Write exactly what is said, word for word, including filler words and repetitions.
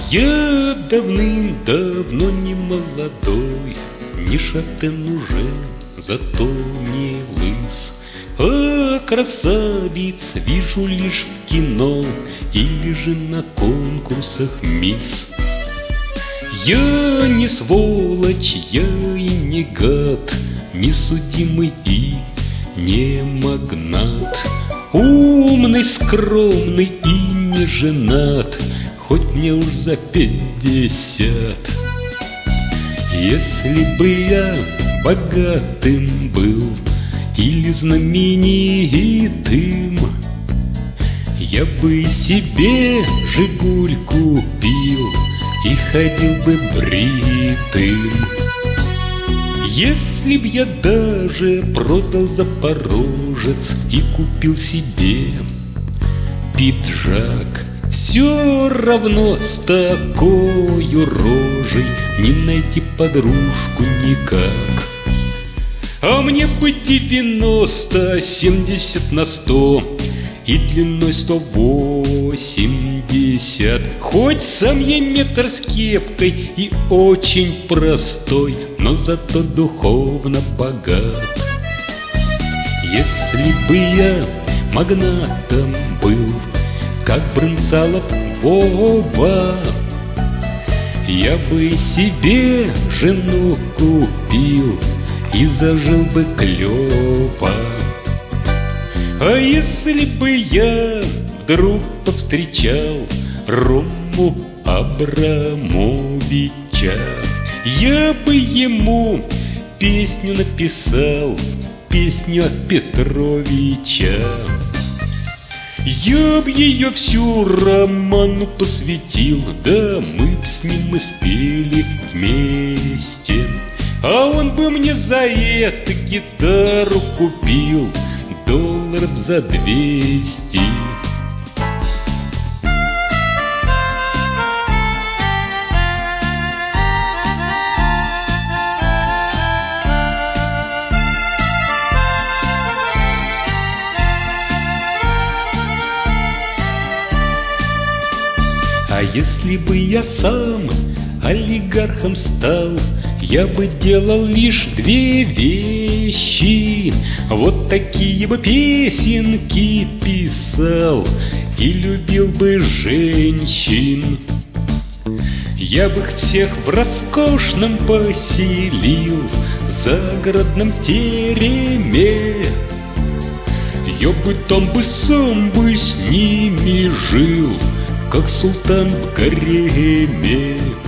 Я давным-давно не молодой, не шатен уже, зато не лыс, а красавиц вижу лишь в кино или же на конкурсах мисс. Я не сволочь, я и не гад, не судимый и не магнат, умный, скромный и не женат, хоть мне уж за пятьдесят. Если бы я богатым был или знаменитым, я бы себе «Жигуль» купил и ходил бы бритым. Если б я даже продал Запорожец и купил себе пиджак, все равно с такою рожей не найти подружку никак. А мне бы девяносто, семьдесят на сто и длиной сто восемьдесят. Хоть сам я метр с кепкой и очень простой, но зато духовно богат. Если бы я магнатом был, как Брынцалов Вова, я бы себе жену купил и зажил бы клёво. А если бы я вдруг повстречал Рому Абрамовича, я бы ему песню написал, песню от Петровича. Я б ее всю роману посвятил, да мы б с ним и спели вместе. А он бы мне за это гитару купил долларов за двести. А если бы я сам олигархом стал, я бы делал лишь две вещи. Вот такие бы песенки писал и любил бы женщин. Я бы их всех в роскошном поселил загородном тереме. Я бы там бы сам бы с ними жил, как султан в гареме.